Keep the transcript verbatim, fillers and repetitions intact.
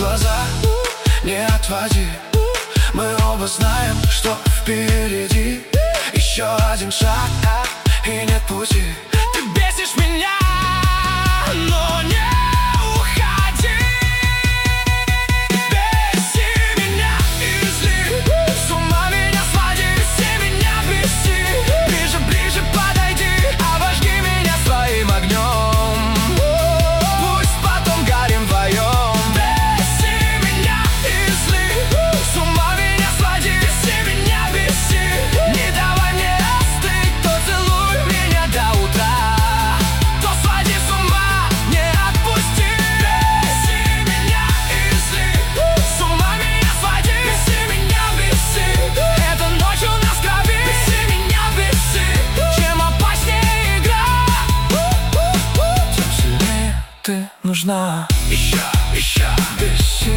глаза, не отводи. Мы оба знаем, что впереди еще один шаг, и нет пути. Ты бесишь меня, но не уходи. Беси меня и зли, с ума меня своди, все меня беси. Ближе, ближе подойди, обожги меня своим огнем. Пусть потом горим вдвоем. Беси меня и зли, с ума меня своди, все меня беси. Не давай мне остыть, то целуй меня до утра, то своди с ума, не отпусти. Беси меня и зли, с ума меня своди, беси меня, беси. Эта ночь у нас в крови, беси меня, беси. Чем опаснее игра, тем сильнее ты нужна. Еще, еще, беси.